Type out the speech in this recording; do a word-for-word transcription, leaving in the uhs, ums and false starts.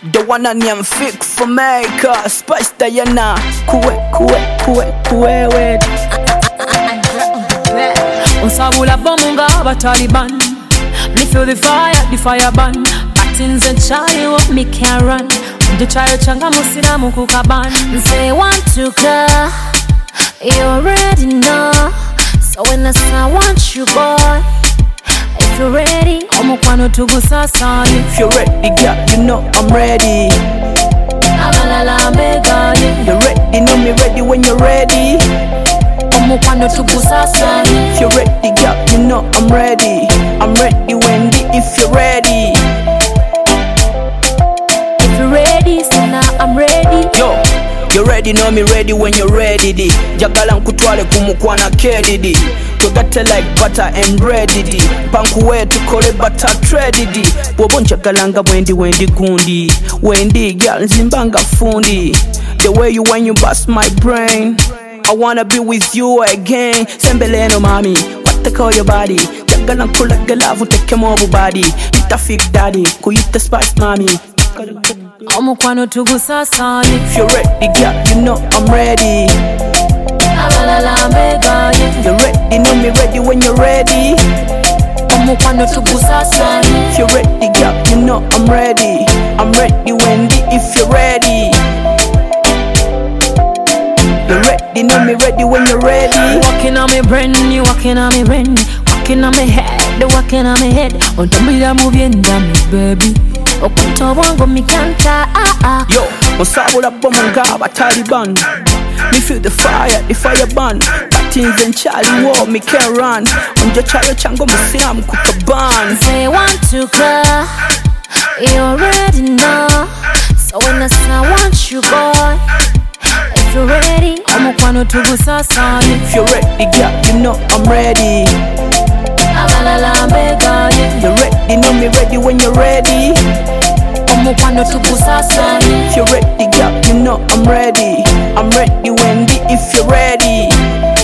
The one on name Fik for Maker, Spice Diana, Kuwe, Kuwe, Kuwe, Kuwe, wait. Unsabula bomunga Taliban. Me feel the fire, the fire burn. Patins and Charlie what me can run. The child changa musina mukukaban. Say want to go, you already know. So when I say I want you, boy, if you're ready, omukwano tugusasa. If you're ready, girl, you know I'm ready. Amalala mega, you're ready, know me ready when you're ready. Omukwano tugusasa. If you're ready, girl, you know I'm ready. I'm ready, Wendy, if you're ready. If you're ready, so now I'm ready. Yo, you ready, know me ready when you're ready. Di jagala nkutwale kumukwana kedidi. Tugate like butter and bread di pankuwe tukole butter trade di bobo nchagalanga Wendy Wendy gundi Wendy girl nzimbanga fundi. The way you when you bust my brain, I wanna be with you again. Sembeleno mami, what to call your body? Jagala nkula galavu teke mobu body. Ita Fik daddy, kuyita Spice mami. Omukwano tugusasa. If you're ready, girl, you know I'm ready. Amalala mega, you're ready, know me ready when you're ready. Omukwano tugusasa. If you're ready, girl, you know I'm ready. I'm ready, Wendy, if you're ready. You're ready, know me ready when you're ready. Walking on me brain, you walking on me brain. Walking on me head, walking on me head. Ontambira mubyenda me baby. Okuto wango mi kanta ah ah. Yo, unsabula bomunga Taliban. Me feel the fire, the fire burn. Patins and Charlie war, me can run. Unja chalo chango musina mkukaban. Say want to go, you already know. So when I say I want you, boy, if you're ready, omukwano tugusasa. If you're ready, girl, you know I'm ready. Amalala mega, you're ready, know me ready when you're ready. Omukwano tugusasa. If you're ready, girl, you know I'm ready. I'm ready, Wendy, if you're ready.